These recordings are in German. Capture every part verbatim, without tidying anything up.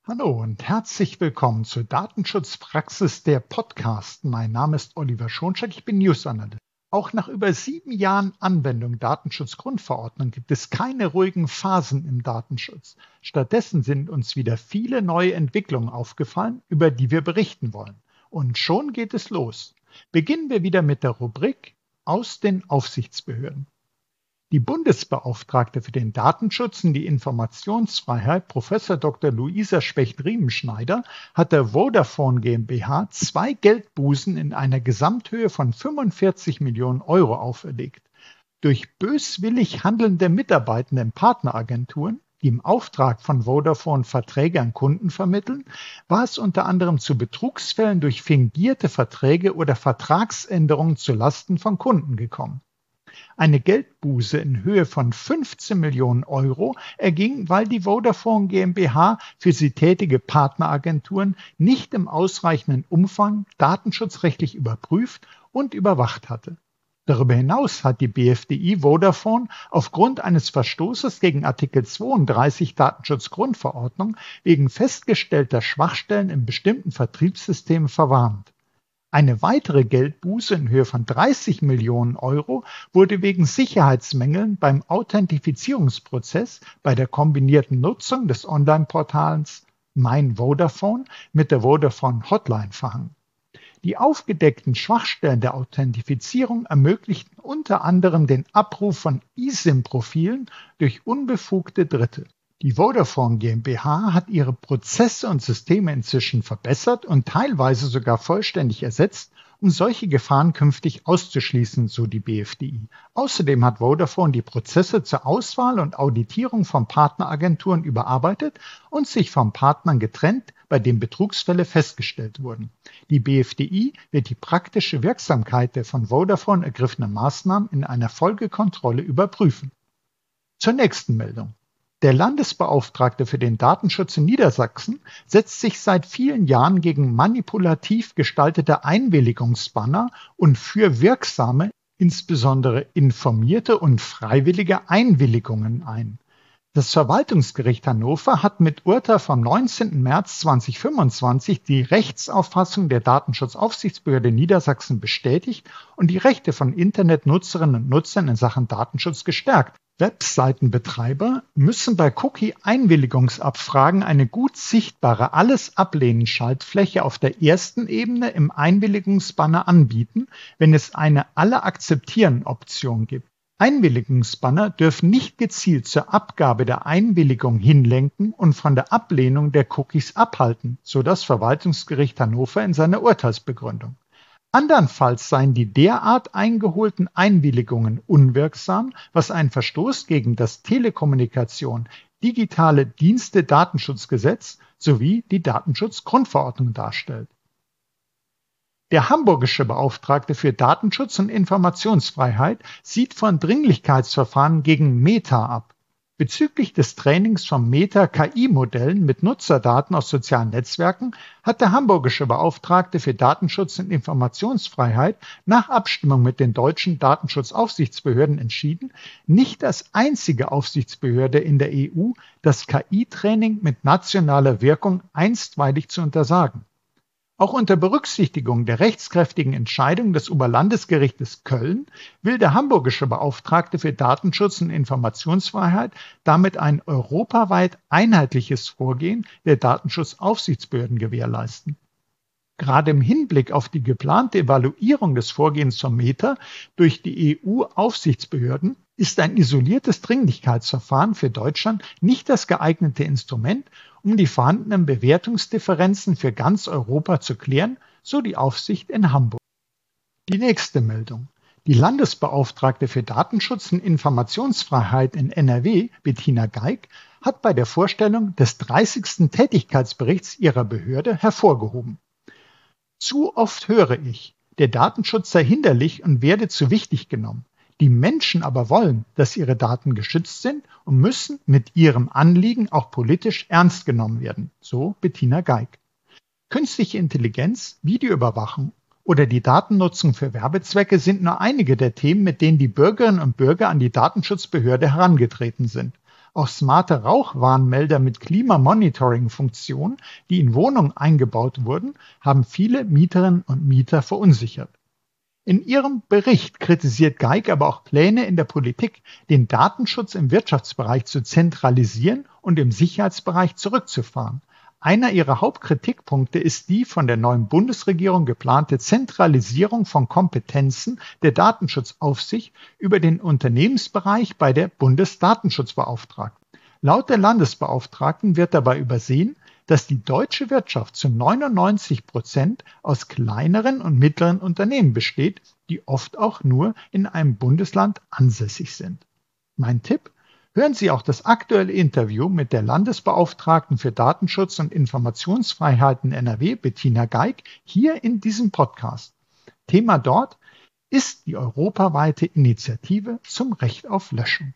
Hallo und herzlich willkommen zur Datenschutzpraxis der Podcast. Mein Name ist Oliver Schoncheck, ich bin News Analyst. Auch nach über sieben Jahren Anwendung Datenschutzgrundverordnung gibt es keine ruhigen Phasen im Datenschutz. Stattdessen sind uns wieder viele neue Entwicklungen aufgefallen, über die wir berichten wollen. Und schon geht es los. Beginnen wir wieder mit der Rubrik aus den Aufsichtsbehörden. Die Bundesbeauftragte für den Datenschutz und die Informationsfreiheit, Professor Doktor Luisa Specht-Riemenschneider, hat der Vodafone GmbH zwei Geldbußen in einer Gesamthöhe von fünfundvierzig Millionen Euro auferlegt. Durch böswillig handelnde Mitarbeitende in Partneragenturen, die im Auftrag von Vodafone Verträge an Kunden vermitteln, war es unter anderem zu Betrugsfällen durch fingierte Verträge oder Vertragsänderungen zu Lasten von Kunden gekommen. Eine Geldbuße in Höhe von fünfzehn Millionen Euro erging, weil die Vodafone GmbH für sie tätige Partneragenturen nicht im ausreichenden Umfang datenschutzrechtlich überprüft und überwacht hatte. Darüber hinaus hat die B F D I Vodafone aufgrund eines Verstoßes gegen Artikel zweiunddreißig Datenschutzgrundverordnung wegen festgestellter Schwachstellen in bestimmten Vertriebssystemen verwarnt. Eine weitere Geldbuße in Höhe von dreißig Millionen Euro wurde wegen Sicherheitsmängeln beim Authentifizierungsprozess bei der kombinierten Nutzung des Online-Portals Mein Vodafone mit der Vodafone Hotline verhangen. Die aufgedeckten Schwachstellen der Authentifizierung ermöglichten unter anderem den Abruf von E S I M-Profilen durch unbefugte Dritte. Die Vodafone GmbH hat ihre Prozesse und Systeme inzwischen verbessert und teilweise sogar vollständig ersetzt, um solche Gefahren künftig auszuschließen, so die B F D I. Außerdem hat Vodafone die Prozesse zur Auswahl und Auditierung von Partneragenturen überarbeitet und sich von Partnern getrennt, bei denen Betrugsfälle festgestellt wurden. Die B F D I wird die praktische Wirksamkeit der von Vodafone ergriffenen Maßnahmen in einer Folgekontrolle überprüfen. Zur nächsten Meldung. Der Landesbeauftragte für den Datenschutz in Niedersachsen setzt sich seit vielen Jahren gegen manipulativ gestaltete Einwilligungsbanner und für wirksame, insbesondere informierte und freiwillige Einwilligungen ein. Das Verwaltungsgericht Hannover hat mit Urteil vom neunzehnten März zweitausendfünfundzwanzig die Rechtsauffassung der Datenschutzaufsichtsbehörde Niedersachsen bestätigt und die Rechte von Internetnutzerinnen und Nutzern in Sachen Datenschutz gestärkt. Webseitenbetreiber müssen bei Cookie-Einwilligungsabfragen eine gut sichtbare Alles-Ablehnen-Schaltfläche auf der ersten Ebene im Einwilligungsbanner anbieten, wenn es eine Alle-Akzeptieren-Option gibt. Einwilligungsbanner dürfen nicht gezielt zur Abgabe der Einwilligung hinlenken und von der Ablehnung der Cookies abhalten, so das Verwaltungsgericht Hannover in seiner Urteilsbegründung. Andernfalls seien die derart eingeholten Einwilligungen unwirksam, was einen Verstoß gegen das Telekommunikation, Digitale Dienste Datenschutzgesetz sowie die Datenschutzgrundverordnung darstellt. Der hamburgische Beauftragte für Datenschutz und Informationsfreiheit sieht von Dringlichkeitsverfahren gegen Meta ab. Bezüglich des Trainings von Meta-K I-Modellen mit Nutzerdaten aus sozialen Netzwerken hat der hamburgische Beauftragte für Datenschutz und Informationsfreiheit nach Abstimmung mit den deutschen Datenschutzaufsichtsbehörden entschieden, nicht als einzige Aufsichtsbehörde in der E U das K I-Training mit nationaler Wirkung einstweilig zu untersagen. Auch unter Berücksichtigung der rechtskräftigen Entscheidung des Oberlandesgerichtes Köln will der hamburgische Beauftragte für Datenschutz und Informationsfreiheit damit ein europaweit einheitliches Vorgehen der Datenschutzaufsichtsbehörden gewährleisten. Gerade im Hinblick auf die geplante Evaluierung des Vorgehens von Meta durch die E U-Aufsichtsbehörden ist ein isoliertes Dringlichkeitsverfahren für Deutschland nicht das geeignete Instrument, um die vorhandenen Bewertungsdifferenzen für ganz Europa zu klären, so die Aufsicht in Hamburg. Die nächste Meldung. Die Landesbeauftragte für Datenschutz und Informationsfreiheit in N R W, Bettina Geig, hat bei der Vorstellung des dreißigsten Tätigkeitsberichts ihrer Behörde hervorgehoben: Zu oft höre ich, der Datenschutz sei hinderlich und werde zu wichtig genommen. Die Menschen aber wollen, dass ihre Daten geschützt sind und müssen mit ihrem Anliegen auch politisch ernst genommen werden, so Bettina Geig. Künstliche Intelligenz, Videoüberwachung oder die Datennutzung für Werbezwecke sind nur einige der Themen, mit denen die Bürgerinnen und Bürger an die Datenschutzbehörde herangetreten sind. Auch smarte Rauchwarnmelder mit Klimamonitoring-Funktion, die in Wohnungen eingebaut wurden, haben viele Mieterinnen und Mieter verunsichert. In ihrem Bericht kritisiert Geig aber auch Pläne in der Politik, den Datenschutz im Wirtschaftsbereich zu zentralisieren und im Sicherheitsbereich zurückzufahren. Einer ihrer Hauptkritikpunkte ist die von der neuen Bundesregierung geplante Zentralisierung von Kompetenzen der Datenschutzaufsicht über den Unternehmensbereich bei der Bundesdatenschutzbeauftragten. Laut der Landesbeauftragten wird dabei übersehen, dass die deutsche Wirtschaft zu neunundneunzig Prozent aus kleineren und mittleren Unternehmen besteht, die oft auch nur in einem Bundesland ansässig sind. Mein Tipp: Hören Sie auch das aktuelle Interview mit der Landesbeauftragten für Datenschutz und Informationsfreiheit in N R W, Bettina Geig, hier in diesem Podcast. Thema dort ist die europaweite Initiative zum Recht auf Löschung.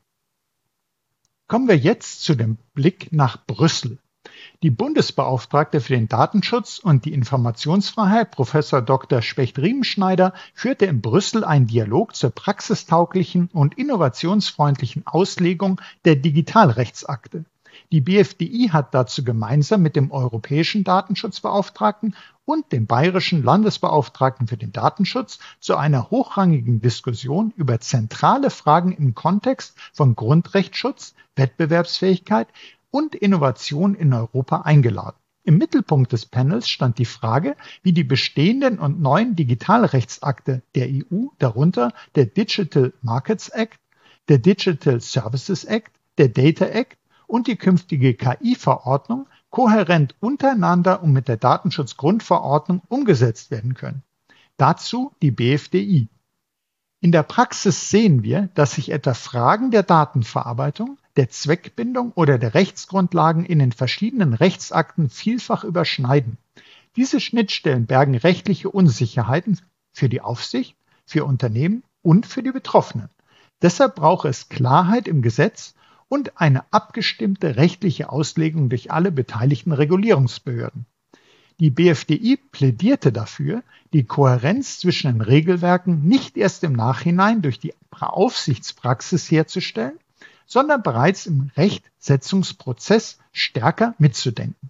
Kommen wir jetzt zu dem Blick nach Brüssel. Die Bundesbeauftragte für den Datenschutz und die Informationsfreiheit, Professor Doktor Specht-Riemenschneider, führte in Brüssel einen Dialog zur praxistauglichen und innovationsfreundlichen Auslegung der Digitalrechtsakte. Die B F D I hat dazu gemeinsam mit dem europäischen Datenschutzbeauftragten und dem bayerischen Landesbeauftragten für den Datenschutz zu einer hochrangigen Diskussion über zentrale Fragen im Kontext von Grundrechtsschutz, Wettbewerbsfähigkeit und Innovation in Europa eingeladen. Im Mittelpunkt des Panels stand die Frage, wie die bestehenden und neuen Digitalrechtsakte der E U, darunter der Digital Markets Act, der Digital Services Act, der Data Act und die künftige K I-Verordnung, kohärent untereinander und mit der Datenschutzgrundverordnung umgesetzt werden können. Dazu die B F D I. In der Praxis sehen wir, dass sich etwa Fragen der Datenverarbeitung, der Zweckbindung oder der Rechtsgrundlagen in den verschiedenen Rechtsakten vielfach überschneiden. Diese Schnittstellen bergen rechtliche Unsicherheiten für die Aufsicht, für Unternehmen und für die Betroffenen. Deshalb braucht es Klarheit im Gesetz und eine abgestimmte rechtliche Auslegung durch alle beteiligten Regulierungsbehörden. Die B F D I plädierte dafür, die Kohärenz zwischen den Regelwerken nicht erst im Nachhinein durch die Aufsichtspraxis herzustellen, sondern bereits im Rechtsetzungsprozess stärker mitzudenken.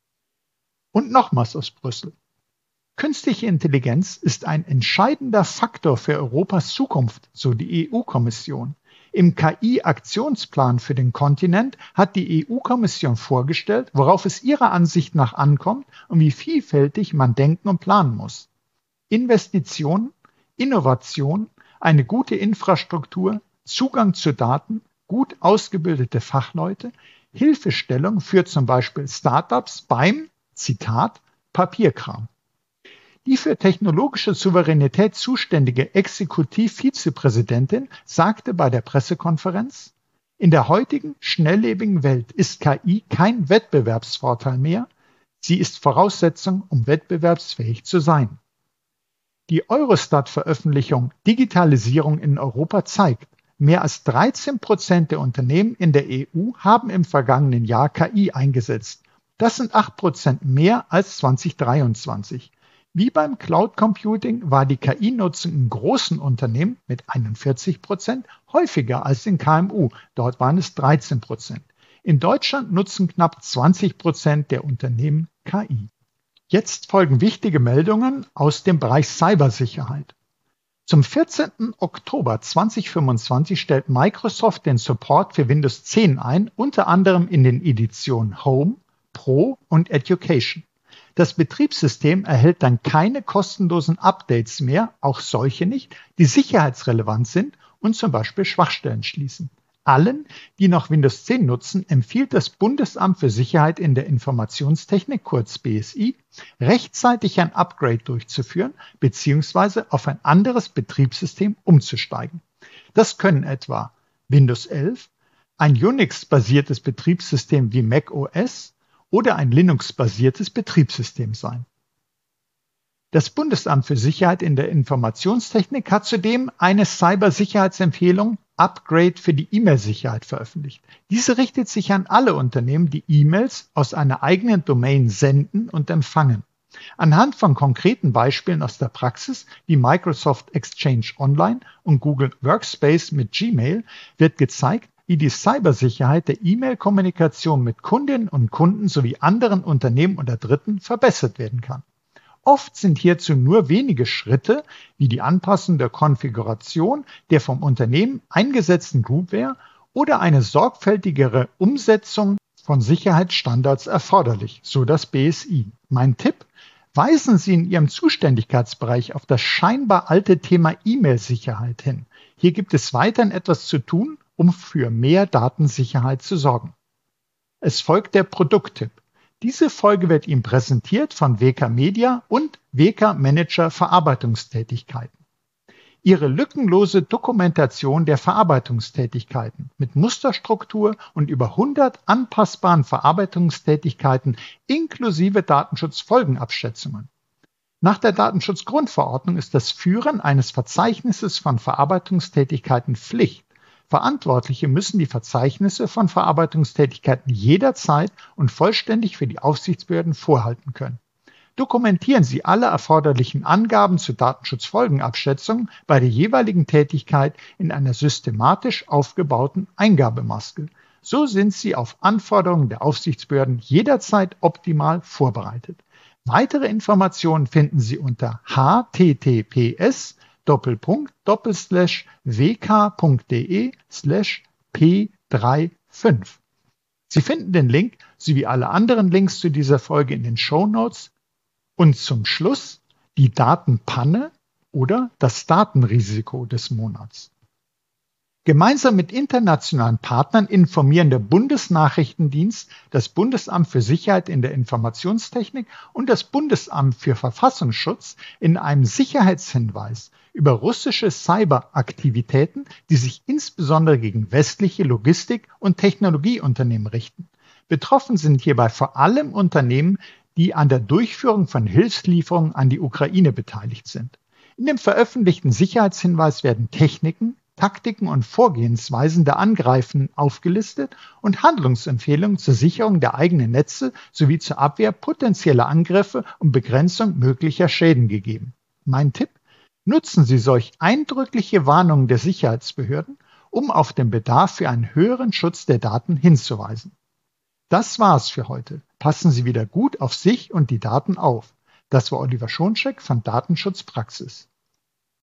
Und nochmals aus Brüssel. Künstliche Intelligenz ist ein entscheidender Faktor für Europas Zukunft, so die E U-Kommission. Im K I-Aktionsplan für den Kontinent hat die E U-Kommission vorgestellt, worauf es ihrer Ansicht nach ankommt und wie vielfältig man denken und planen muss. Investitionen, Innovation, eine gute Infrastruktur, Zugang zu Daten, gut ausgebildete Fachleute, Hilfestellung für zum Beispiel Startups beim, Zitat, Papierkram. Die für technologische Souveränität zuständige Exekutiv-Vizepräsidentin sagte bei der Pressekonferenz: In der heutigen, schnelllebigen Welt ist K I kein Wettbewerbsvorteil mehr, sie ist Voraussetzung, um wettbewerbsfähig zu sein. Die Eurostat-Veröffentlichung Digitalisierung in Europa zeigt, mehr als dreizehn Prozent der Unternehmen in der E U haben im vergangenen Jahr K I eingesetzt. Das sind acht Prozent mehr als zweitausenddreiundzwanzig. Wie beim Cloud Computing war die K I-Nutzung in großen Unternehmen mit einundvierzig Prozent häufiger als in K M U. Dort waren es dreizehn Prozent. In Deutschland nutzen knapp zwanzig Prozent der Unternehmen K I. Jetzt folgen wichtige Meldungen aus dem Bereich Cybersicherheit. Zum vierzehnten Oktober zweitausendfünfundzwanzig stellt Microsoft den Support für Windows zehn ein, unter anderem in den Editionen Home, Pro und Education. Das Betriebssystem erhält dann keine kostenlosen Updates mehr, auch solche nicht, die sicherheitsrelevant sind und zum Beispiel Schwachstellen schließen. Allen, die noch Windows zehn nutzen, empfiehlt das Bundesamt für Sicherheit in der Informationstechnik, kurz B S I, rechtzeitig ein Upgrade durchzuführen bzw. auf ein anderes Betriebssystem umzusteigen. Das können etwa Windows elf, ein Unix-basiertes Betriebssystem wie macOS oder ein Linux-basiertes Betriebssystem sein. Das Bundesamt für Sicherheit in der Informationstechnik hat zudem eine Cybersicherheitsempfehlung Upgrade für die E-Mail-Sicherheit veröffentlicht. Diese richtet sich an alle Unternehmen, die E-Mails aus einer eigenen Domain senden und empfangen. Anhand von konkreten Beispielen aus der Praxis, wie Microsoft Exchange Online und Google Workspace mit Gmail, wird gezeigt, wie die Cybersicherheit der E-Mail-Kommunikation mit Kundinnen und Kunden sowie anderen Unternehmen oder Dritten verbessert werden kann. Oft sind hierzu nur wenige Schritte wie die Anpassung der Konfiguration der vom Unternehmen eingesetzten Groupware oder eine sorgfältigere Umsetzung von Sicherheitsstandards erforderlich, so das B S I. Mein Tipp: Weisen Sie in Ihrem Zuständigkeitsbereich auf das scheinbar alte Thema E-Mail-Sicherheit hin. Hier gibt es weiterhin etwas zu tun, um für mehr Datensicherheit zu sorgen. Es folgt der Produkttipp. Diese Folge wird Ihnen präsentiert von W K Media und W K Manager Verarbeitungstätigkeiten. Ihre lückenlose Dokumentation der Verarbeitungstätigkeiten mit Musterstruktur und über hundert anpassbaren Verarbeitungstätigkeiten inklusive Datenschutzfolgenabschätzungen. Nach der Datenschutzgrundverordnung ist das Führen eines Verzeichnisses von Verarbeitungstätigkeiten Pflicht. Verantwortliche müssen die Verzeichnisse von Verarbeitungstätigkeiten jederzeit und vollständig für die Aufsichtsbehörden vorhalten können. Dokumentieren Sie alle erforderlichen Angaben zur Datenschutzfolgenabschätzung bei der jeweiligen Tätigkeit in einer systematisch aufgebauten Eingabemaske. So sind Sie auf Anforderungen der Aufsichtsbehörden jederzeit optimal vorbereitet. Weitere Informationen finden Sie unter h t t p s Doppelpunkt Doppelslash wk.de slash p35. Sie finden den Link sowie alle anderen Links zu dieser Folge in den Shownotes. Und zum Schluss die Datenpanne oder das Datenrisiko des Monats. Gemeinsam mit internationalen Partnern informieren der Bundesnachrichtendienst, das Bundesamt für Sicherheit in der Informationstechnik und das Bundesamt für Verfassungsschutz in einem Sicherheitshinweis über russische Cyberaktivitäten, die sich insbesondere gegen westliche Logistik- und Technologieunternehmen richten. Betroffen sind hierbei vor allem Unternehmen, die an der Durchführung von Hilfslieferungen an die Ukraine beteiligt sind. In dem veröffentlichten Sicherheitshinweis werden Techniken, Taktiken und Vorgehensweisen der Angreifenden aufgelistet und Handlungsempfehlungen zur Sicherung der eigenen Netze sowie zur Abwehr potenzieller Angriffe und Begrenzung möglicher Schäden gegeben. Mein Tipp: Nutzen Sie solch eindrückliche Warnungen der Sicherheitsbehörden, um auf den Bedarf für einen höheren Schutz der Daten hinzuweisen. Das war's für heute. Passen Sie wieder gut auf sich und die Daten auf. Das war Oliver Schoncheck von Datenschutzpraxis.